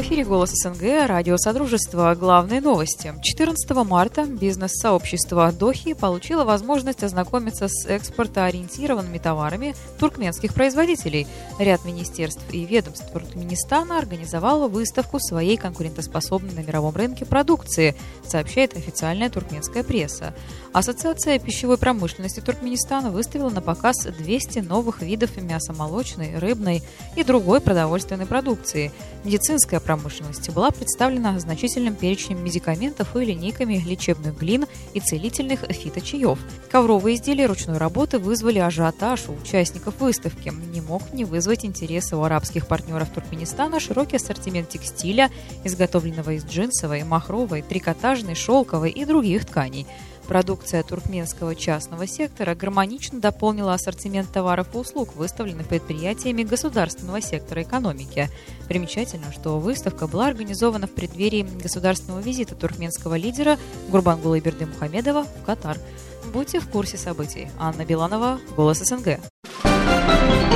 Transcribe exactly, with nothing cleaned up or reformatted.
эфире «Голос СНГ», радио Содружества. Главные новости. четырнадцатого марта бизнес-сообщество Дохи получило возможность ознакомиться с экспортоориентированными товарами туркменских производителей. Ряд министерств и ведомств Туркменистана организовало выставку своей конкурентоспособной на мировом рынке продукции, сообщает официальная туркменская пресса. Ассоциация пищевой промышленности Туркменистана выставила на показ двести новых видов мясомолочной, рыбной и другой продовольственной продукции. Медицинская промышленность была представлена значительным перечнем медикаментов и линейками лечебных глин и целительных фиточаев. Ковровые изделия ручной работы вызвали ажиотаж у участников выставки. Не мог не вызвать интереса у арабских партнеров Туркменистана широкий ассортимент текстиля, изготовленного из джинсовой, махровой, трикотажной, шелковой и других тканей. Продукция туркменского частного сектора гармонично дополнила ассортимент товаров и услуг, выставленных предприятиями государственного сектора экономики. Примечательно, что выставка была организована в преддверии государственного визита туркменского лидера Гурбангулы Бердымухамедова в Катар. Будьте в курсе событий. Анна Биланова, «Голос СНГ».